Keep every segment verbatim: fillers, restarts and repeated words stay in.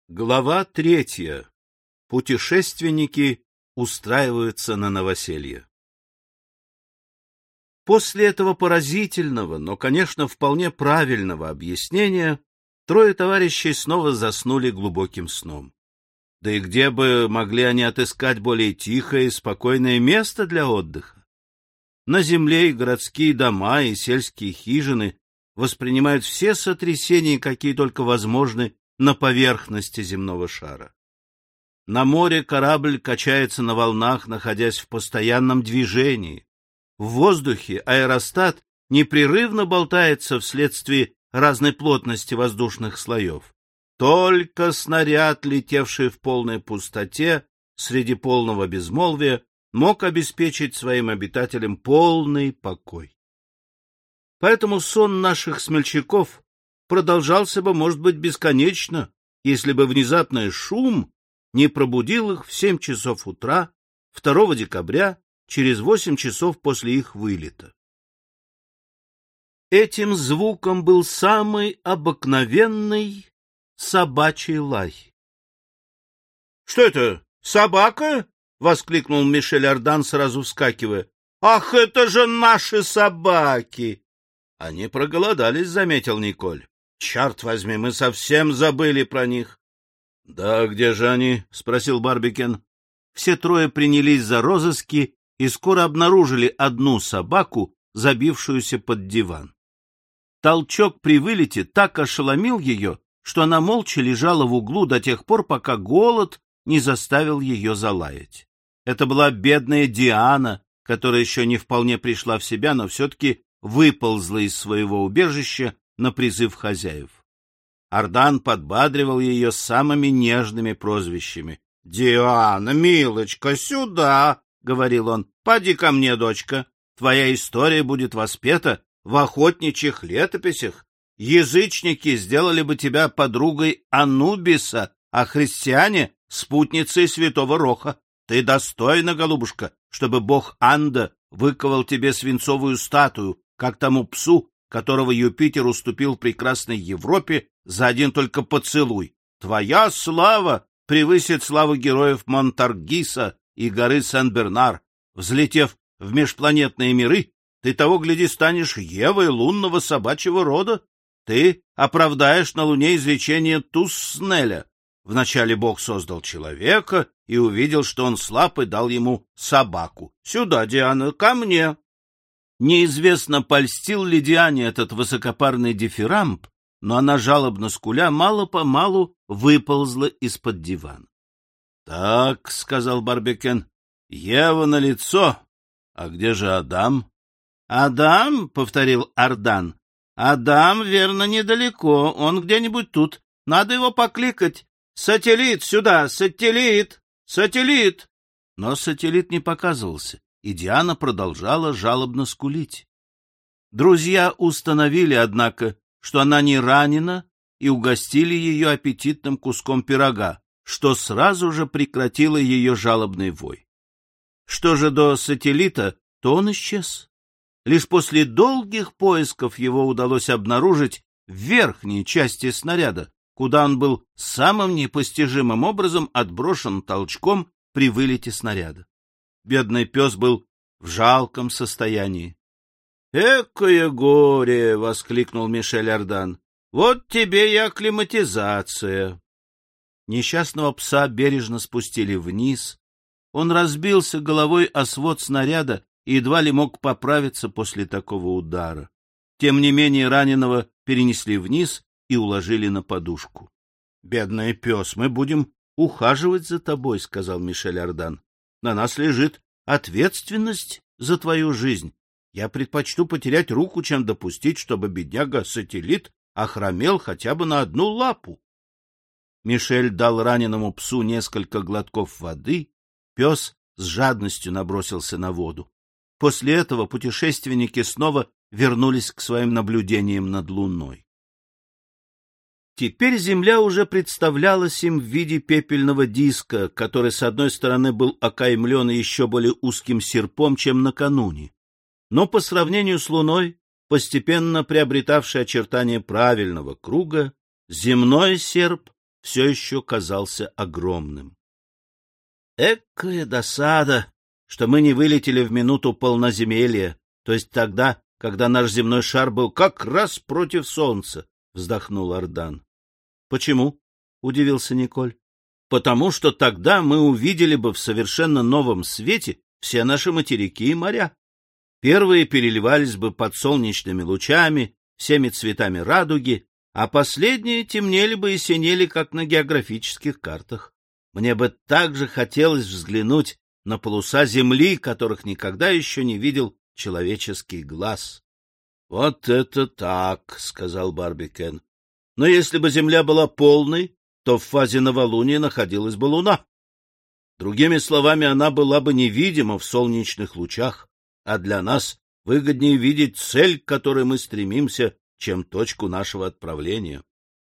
Глава третья. Путешественники устраиваются на новоселье. После этого поразительного, но, конечно, вполне правильного объяснения трое товарищей снова заснули глубоким сном. Да и где бы могли они отыскать более тихое и спокойное место для отдыха? На земле и городские дома, и сельские хижины воспринимают все сотрясения, какие только возможны на поверхности земного шара. На море корабль качается на волнах, находясь в постоянном движении. В воздухе аэростат непрерывно болтается вследствие разной плотности воздушных слоев. Только снаряд, летевший в полной пустоте, среди полного безмолвия, мог обеспечить своим обитателям полный покой. Поэтому сон наших смельчаков продолжался бы, может быть, бесконечно, если бы внезапный шум не пробудил их в семь часов утра второго декабря, через восемь часов после их вылета. Этим звуком был самый обыкновенный собачий лай. — Что это, собака? — воскликнул Мишель Ардан, сразу вскакивая. — Ах, это же наши собаки! — Они проголодались, — заметил Николь. — Черт возьми, мы совсем забыли про них. — Да где же они? — спросил Барбикен. Все трое принялись за розыски и скоро обнаружили одну собаку, забившуюся под диван. Толчок при вылете так ошеломил ее, что она молча лежала в углу до тех пор, пока голод не заставил ее залаять. Это была бедная Диана, которая еще не вполне пришла в себя, но все-таки выползла из своего убежища на призыв хозяев. Ардан подбадривал ее самыми нежными прозвищами. — Диана, милочка, сюда! — говорил он. — Поди ко мне, дочка. Твоя история будет воспета в охотничьих летописях. Язычники сделали бы тебя подругой Анубиса, а христиане — спутницей святого Роха. Ты достойна, голубушка, чтобы бог Анда выковал тебе свинцовую статую, как тому псу, которого Юпитер уступил прекрасной Европе за один только поцелуй. Твоя слава превысит славу героев Монтаргиса и горы Сен-Бернар. Взлетев в межпланетные миры, ты того, гляди, станешь Евой лунного собачьего рода. Ты оправдаешь на Луне изречение Туснеля. Вначале Бог создал человека и увидел, что он слаб, и дал ему собаку. Сюда, Диана, ко мне. Неизвестно, польстил ли Диане этот высокопарный дифирамб, но она, жалобно скуля, мало-помалу выползла из-под дивана. — Так, — сказал Барбикен, — Ева налицо. А где же Адам? — Адам, — повторил Ардан, — Адам, верно, недалеко, он где-нибудь тут. Надо его покликать. Сателлит, сюда, сателлит, сателлит. Но сателлит не показывался, и Диана продолжала жалобно скулить. Друзья установили, однако, что она не ранена, и угостили ее аппетитным куском пирога, что сразу же прекратило ее жалобный вой. Что же до сателлита, то он исчез. Лишь после долгих поисков его удалось обнаружить в верхней части снаряда, куда он был самым непостижимым образом отброшен толчком при вылете снаряда. Бедный пес был в жалком состоянии. — Экое горе! — воскликнул Мишель Ардан. — Вот тебе и акклиматизация. Несчастного пса бережно спустили вниз. Он разбился головой о свод снаряда и едва ли мог поправиться после такого удара. Тем не менее раненого перенесли вниз и уложили на подушку. — Бедный пес, мы будем ухаживать за тобой, — сказал Мишель Ардан. — На нас лежит ответственность за твою жизнь. Я предпочту потерять руку, чем допустить, чтобы бедняга-сателлит охромел хотя бы на одну лапу. Мишель дал раненому псу несколько глотков воды, пес с жадностью набросился на воду. После этого путешественники снова вернулись к своим наблюдениям над Луной. Теперь Земля уже представлялась им в виде пепельного диска, который с одной стороны был окаймлен еще более узким серпом, чем накануне, но по сравнению с Луной, постепенно приобретавшей очертания правильного круга, земной серп все еще казался огромным. Экая досада, что мы не вылетели в минуту полноземелья, то есть тогда, когда наш земной шар был как раз против солнца, — вздохнул Ардан. — Почему? — удивился Николь. — Потому что тогда мы увидели бы в совершенно новом свете все наши материки и моря. Первые переливались бы под солнечными лучами, всеми цветами радуги, а последние темнели бы и синели, как на географических картах. Мне бы также хотелось взглянуть на полюса земли, которых никогда еще не видел человеческий глаз. — Вот это так, — сказал Барбикен. — Но если бы земля была полной, то в фазе новолуния находилась бы луна. Другими словами, она была бы невидима в солнечных лучах, а для нас выгоднее видеть цель, к которой мы стремимся, чем точку нашего отправления.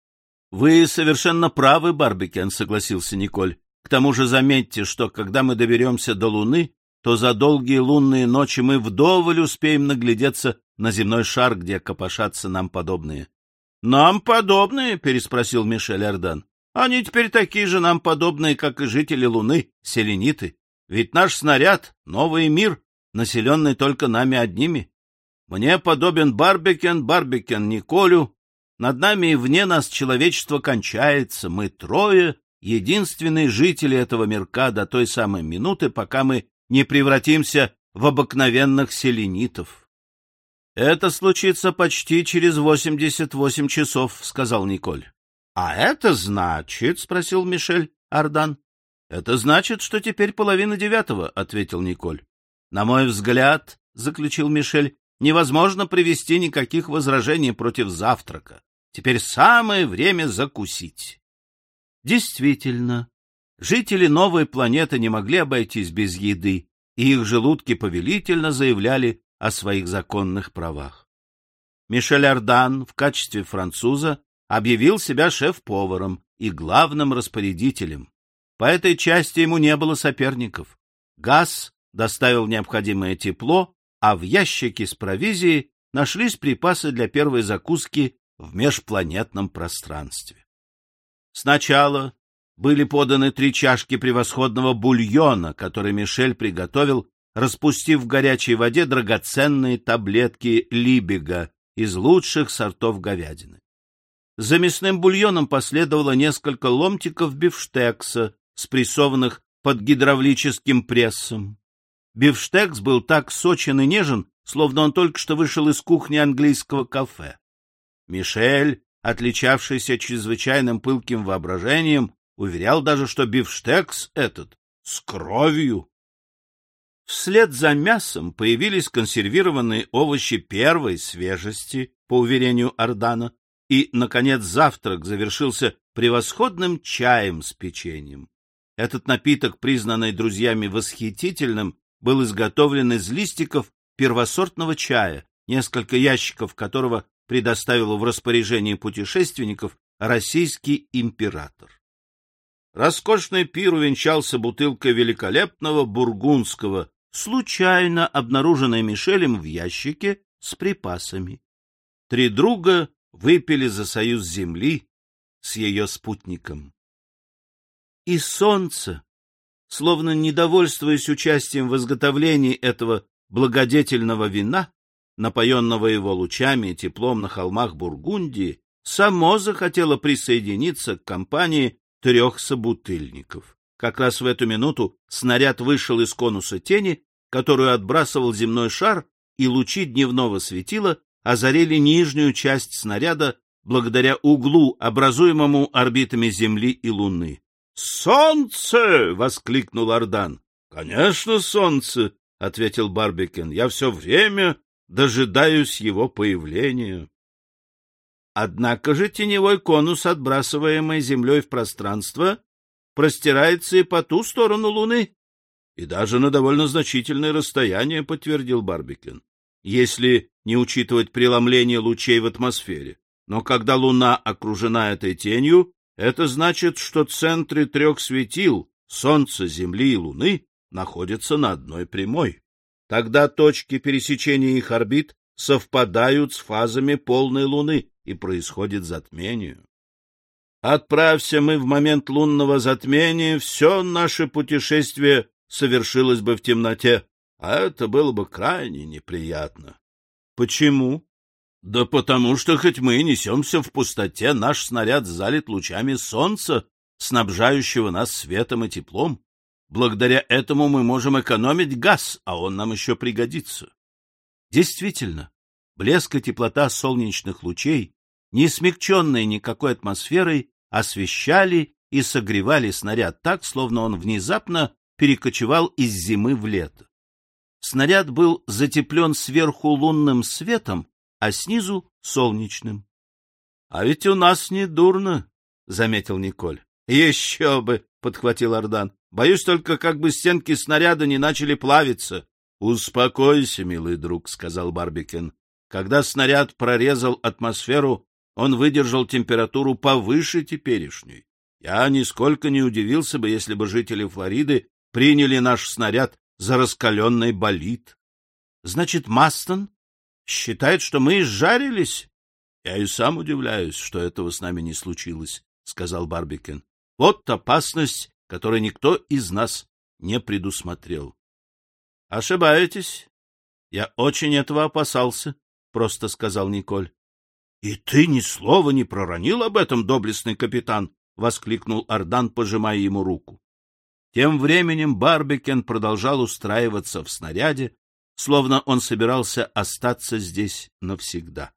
— Вы совершенно правы, Барбикен, — согласился Николь. — К тому же заметьте, что когда мы доберемся до Луны, то за долгие лунные ночи мы вдоволь успеем наглядеться на земной шар, где копошатся нам подобные. — Нам подобные? — переспросил Мишель Ардан. — Они теперь такие же нам подобные, как и жители Луны, селениты. Ведь наш снаряд — новый мир, населенный только нами одними. Мне подобен Барбикен, Барбикен Николю. Над нами и вне нас человечество кончается. Мы трое — единственные жители этого мирка до той самой минуты, пока мы не превратимся в обыкновенных селенитов. — Это случится почти через восемьдесят восемь часов, — сказал Николь. — А это значит, — спросил Мишель Ардан. — Это значит, что теперь половина девятого, — ответил Николь. — На мой взгляд, — заключил Мишель, — невозможно привести никаких возражений против завтрака. Теперь самое время закусить. Действительно, жители новой планеты не могли обойтись без еды, и их желудки повелительно заявляли о своих законных правах. Мишель Ардан в качестве француза объявил себя шеф-поваром и главным распорядителем. По этой части ему не было соперников. Газ доставил необходимое тепло, а в ящике с провизией нашлись припасы для первой закуски в межпланетном пространстве. Сначала были поданы три чашки превосходного бульона, который Мишель приготовил, распустив в горячей воде драгоценные таблетки Либега из лучших сортов говядины. За мясным бульоном последовало несколько ломтиков бифштекса, спрессованных под гидравлическим прессом. Бифштекс был так сочен и нежен, словно он только что вышел из кухни английского кафе. Мишель, отличавшийся чрезвычайным пылким воображением, уверял даже, что бифштекс этот с кровью. Вслед за мясом появились консервированные овощи первой свежести, по уверению Ардана, и, наконец, завтрак завершился превосходным чаем с печеньем. Этот напиток, признанный друзьями восхитительным, был изготовлен из листиков первосортного чая, несколько ящиков которого предоставил в распоряжение путешественников российский император. Роскошный пир увенчался бутылкой великолепного бургундского, случайно обнаруженной Мишелем в ящике с припасами. Три друга выпили за союз Земли с ее спутником. И солнце, словно недовольствуясь участием в изготовлении этого благодетельного вина, напоенного его лучами и теплом на холмах Бургундии, само захотело присоединиться к компании трех собутыльников. Как раз в эту минуту снаряд вышел из конуса тени, которую отбрасывал земной шар, и лучи дневного светила озарили нижнюю часть снаряда благодаря углу, образуемому орбитами Земли и Луны. «Солнце!» — воскликнул Ардан. «Конечно, солнце!» — ответил Барбикен. «Я все время дожидаюсь его появления». Однако же теневой конус, отбрасываемый Землей в пространство, простирается и по ту сторону Луны, и даже на довольно значительное расстояние, — подтвердил Барбикен, — если не учитывать преломление лучей в атмосфере. Но когда Луна окружена этой тенью, это значит, что центры трех светил — Солнца, Земли и Луны — находятся на одной прямой. Тогда точки пересечения их орбит совпадают с фазами полной Луны, и происходит затмение. Отправься мы в момент лунного затмения, все наше путешествие совершилось бы в темноте, а это было бы крайне неприятно. — Почему? — Да потому что, хоть мы и несемся в пустоте, наш снаряд залит лучами солнца, снабжающего нас светом и теплом. Благодаря этому мы можем экономить газ, а он нам еще пригодится. Действительно, блеск и теплота солнечных лучей, не смягченные никакой атмосферой, освещали и согревали снаряд так, словно он внезапно перекочевал из зимы в лето. Снаряд был затеплен сверху лунным светом, а снизу — солнечным. — А ведь у нас не дурно, — заметил Николь. — Еще бы, — подхватил Ардан. — Боюсь только, как бы стенки снаряда не начали плавиться. — Успокойся, милый друг, — сказал Барбикен. Когда снаряд прорезал атмосферу, он выдержал температуру повыше теперешней. Я нисколько не удивился бы, если бы жители Флориды приняли наш снаряд за раскаленный болид. — Значит, Мастон считает, что мы изжарились? — Я и сам удивляюсь, что этого с нами не случилось, — сказал Барбикен. — Вот опасность, которую никто из нас не предусмотрел. — Ошибаетесь. Я очень этого опасался, — просто сказал Николь. — И ты ни слова не проронил об этом, доблестный капитан? — воскликнул Ардан, пожимая ему руку. Тем временем Барбикен продолжал устраиваться в снаряде, словно он собирался остаться здесь навсегда.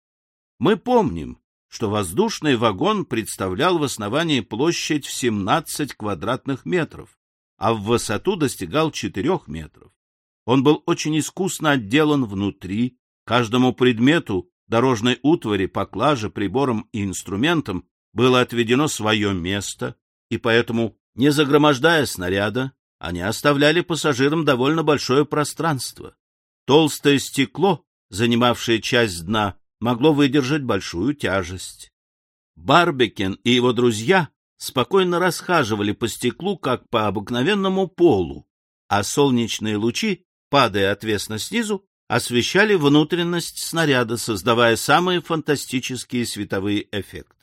Мы помним, что воздушный вагон представлял в основании площадь в семнадцать квадратных метров, а в высоту достигал четырех метров. Он был очень искусно отделан внутри, каждому предмету, дорожной утвари, поклаже, приборам и инструментам было отведено свое место, и поэтому, не загромождая снаряда, они оставляли пассажирам довольно большое пространство. Толстое стекло, занимавшее часть дна, могло выдержать большую тяжесть. Барбикен и его друзья спокойно расхаживали по стеклу, как по обыкновенному полу, а солнечные лучи, падая отвесно снизу, освещали внутренность снаряда, создавая самые фантастические световые эффекты.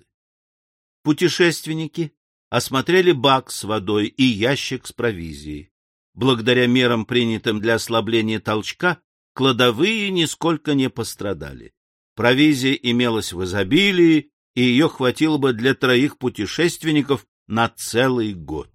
Путешественники осмотрели бак с водой и ящик с провизией. Благодаря мерам, принятым для ослабления толчка, кладовые нисколько не пострадали. Провизия имелась в изобилии, и ее хватило бы для троих путешественников на целый год.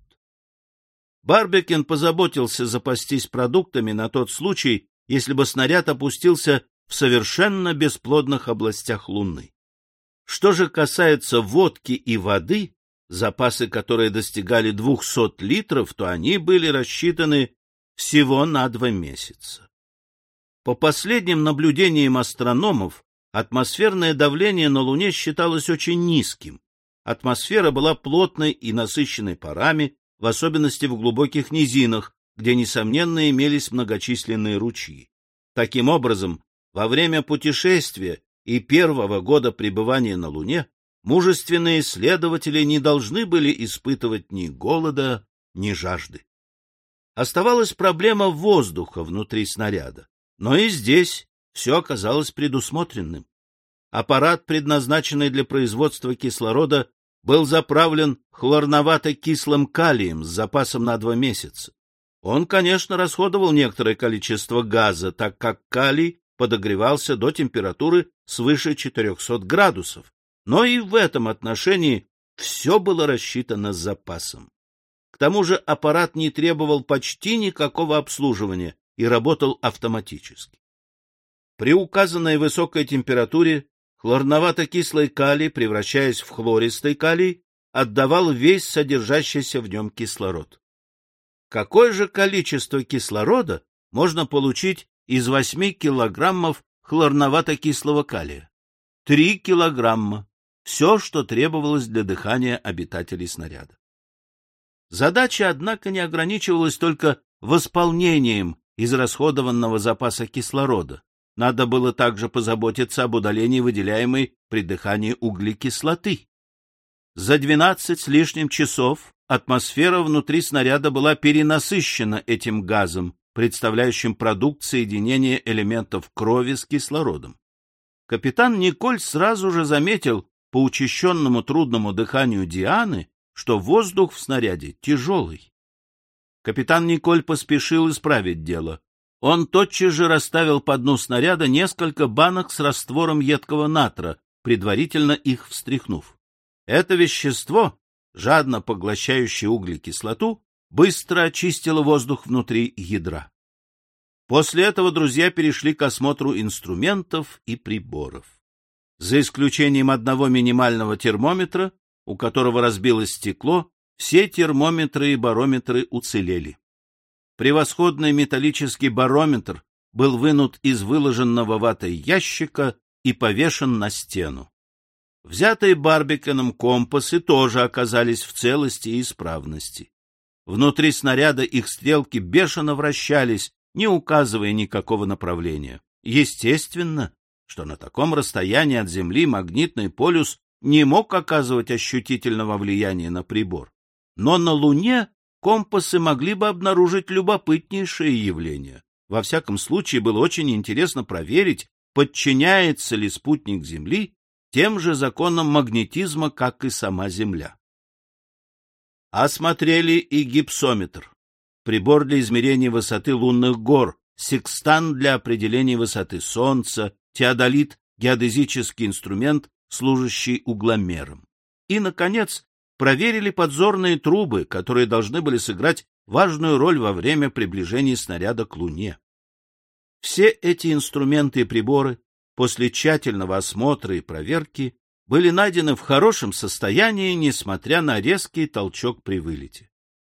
Барбикен позаботился запастись продуктами на тот случай, если бы снаряд опустился в совершенно бесплодных областях Луны. Что же касается водки и воды, запасы которой достигали двухсот литров, то они были рассчитаны всего на два месяца. По последним наблюдениям астрономов, атмосферное давление на Луне считалось очень низким. Атмосфера была плотной и насыщенной парами, в особенности в глубоких низинах, где, несомненно, имелись многочисленные ручьи. Таким образом, во время путешествия и первого года пребывания на Луне мужественные исследователи не должны были испытывать ни голода, ни жажды. Оставалась проблема воздуха внутри снаряда, но и здесь все оказалось предусмотренным. Аппарат, предназначенный для производства кислорода, был заправлен хлорновато-кислым калием с запасом на два месяца. Он, конечно, расходовал некоторое количество газа, так как калий подогревался до температуры свыше четырехсот градусов, но и в этом отношении все было рассчитано с запасом. К тому же аппарат не требовал почти никакого обслуживания и работал автоматически. При указанной высокой температуре хлорновато-кислый калий, превращаясь в хлористый калий, отдавал весь содержащийся в нем кислород. Какое же количество кислорода можно получить из восьми килограммов хлорновато-кислого калия? Три килограмма. Все, что требовалось для дыхания обитателей снаряда. Задача, однако, не ограничивалась только восполнением израсходованного запаса кислорода. Надо было также позаботиться об удалении выделяемой при дыхании углекислоты. За двенадцать с лишним часов атмосфера внутри снаряда была перенасыщена этим газом, представляющим продукт соединения элементов крови с кислородом. Капитан Николь сразу же заметил, по учащенному трудному дыханию Дианы, что воздух в снаряде тяжелый. Капитан Николь поспешил исправить дело. Он тотчас же расставил по дну снаряда несколько банок с раствором едкого натра, предварительно их встряхнув. Это вещество, жадно поглощающее углекислоту, быстро очистило воздух внутри ядра. После этого друзья перешли к осмотру инструментов и приборов. За исключением одного минимального термометра, у которого разбилось стекло, все термометры и барометры уцелели. Превосходный металлический барометр был вынут из выложенного ватой ящика и повешен на стену. Взятые Барбикеном компасы тоже оказались в целости и исправности. Внутри снаряда их стрелки бешено вращались, не указывая никакого направления. Естественно, что на таком расстоянии от Земли магнитный полюс не мог оказывать ощутительного влияния на прибор. Но на Луне компасы могли бы обнаружить любопытнейшее явление. Во всяком случае, было очень интересно проверить, подчиняется ли спутник Земли тем же законам магнетизма, как и сама Земля. Осмотрели и гипсометр, прибор для измерения высоты лунных гор, секстант для определения высоты Солнца, теодолит — геодезический инструмент, служащий угломером. И, наконец, проверили подзорные трубы, которые должны были сыграть важную роль во время приближения снаряда к Луне. Все эти инструменты и приборы после тщательного осмотра и проверки были найдены в хорошем состоянии, несмотря на резкий толчок при вылете.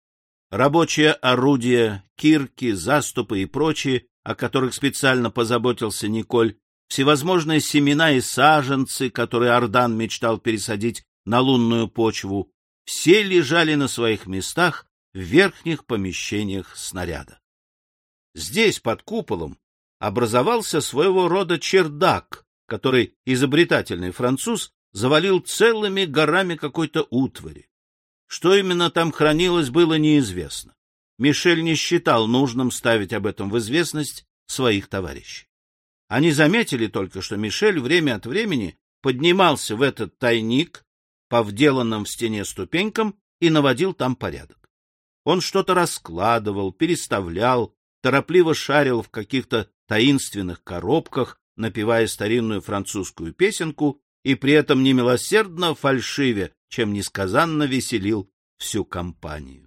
Рабочие орудия, кирки, заступы и прочие, о которых специально позаботился Николь, всевозможные семена и саженцы, которые Ардан мечтал пересадить на лунную почву, все лежали на своих местах в верхних помещениях снаряда. Здесь, под куполом, образовался своего рода чердак, который изобретательный француз завалил целыми горами какой-то утвари. Что именно там хранилось, было неизвестно. Мишель не считал нужным ставить об этом в известность своих товарищей. Они заметили только, что Мишель время от времени поднимался в этот тайник по вделанным в стене ступенькам и наводил там порядок. Он что-то раскладывал, переставлял, торопливо шарил в каких-то таинственных коробках, напевая старинную французскую песенку, и при этом немилосердно фальшивя, чем несказанно веселил всю компанию.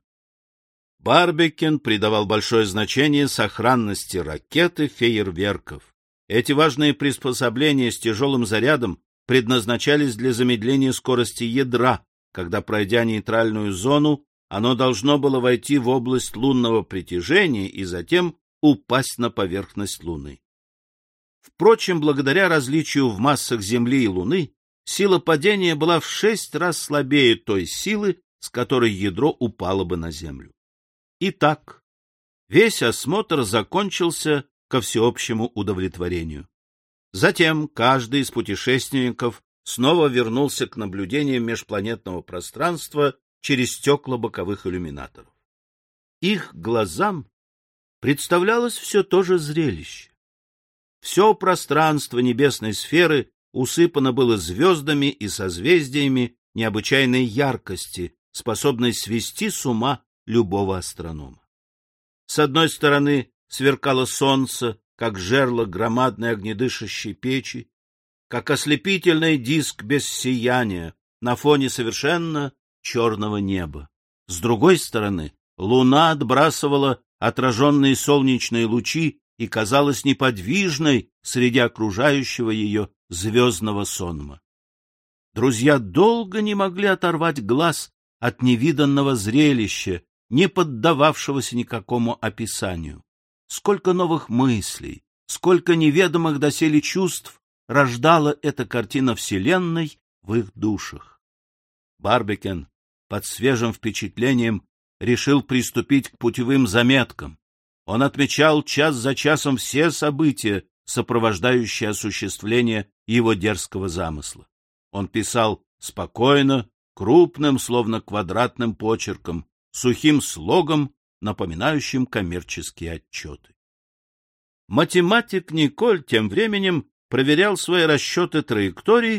Барбикен придавал большое значение сохранности ракет и фейерверков. Эти важные приспособления с тяжелым зарядом предназначались для замедления скорости ядра, когда, пройдя нейтральную зону, оно должно было войти в область лунного притяжения и затем упасть на поверхность Луны. Впрочем, благодаря различию в массах Земли и Луны, сила падения была в шесть раз слабее той силы, с которой ядро упало бы на Землю. Итак, весь осмотр закончился ко всеобщему удовлетворению. Затем каждый из путешественников снова вернулся к наблюдениям межпланетного пространства через стекла боковых иллюминаторов. Их глазам представлялось все то же зрелище. Все пространство небесной сферы усыпано было звездами и созвездиями необычайной яркости, способной свести с ума любого астронома. С одной стороны сверкало солнце, как жерло громадной огнедышащей печи, как ослепительный диск без сияния на фоне совершенно черного неба. С другой стороны луна отбрасывала отраженные солнечные лучи и казалась неподвижной среди окружающего ее звездного сонма. Друзья долго не могли оторвать глаз от невиданного зрелища, не поддававшегося никакому описанию. Сколько новых мыслей, сколько неведомых доселе чувств рождала эта картина Вселенной в их душах. Барбикен под свежим впечатлением решил приступить к путевым заметкам. Он отмечал час за часом все события, сопровождающие осуществление его дерзкого замысла. Он писал спокойно, крупным, словно квадратным почерком, сухим слогом, напоминающим коммерческие отчеты. Математик Николь тем временем проверял свои расчеты траекторий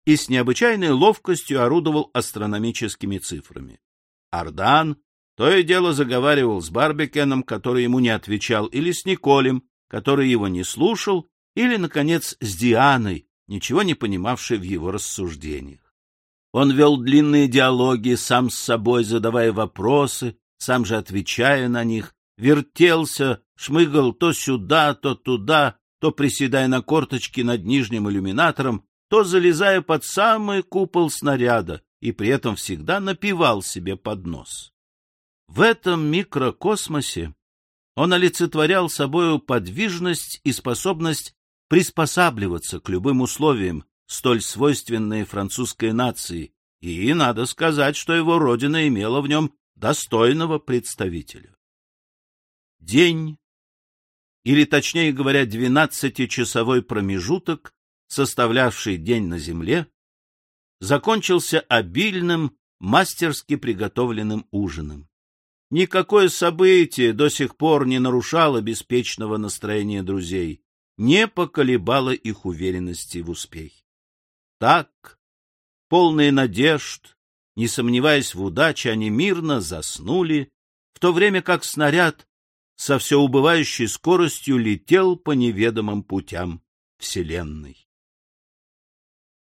и с необычайной ловкостью орудовал астрономическими цифрами. Ардан то и дело заговаривал с Барбекеном, который ему не отвечал, или с Николем, который его не слушал, или, наконец, с Дианой, ничего не понимавшей в его рассуждениях. Он вел длинные диалоги сам с собой, задавая вопросы, сам же отвечая на них, вертелся, шмыгал то сюда, то туда, то приседая на корточки над нижним иллюминатором, то залезая под самый купол снаряда, и при этом всегда напевал себе под нос. В этом микрокосмосе он олицетворял собою подвижность и способность приспосабливаться к любым условиям, столь свойственные французской нации, и надо сказать, что его родина имела в нем достойного представителя. День, или точнее говоря, двенадцатичасовой промежуток, составлявший день на Земле, закончился обильным, мастерски приготовленным ужином. Никакое событие до сих пор не нарушало беспечного настроения друзей, не поколебало их уверенности в успехе. Так, полные надежд, не сомневаясь в удаче, они мирно заснули, в то время как снаряд со все убывающей скоростью летел по неведомым путям Вселенной.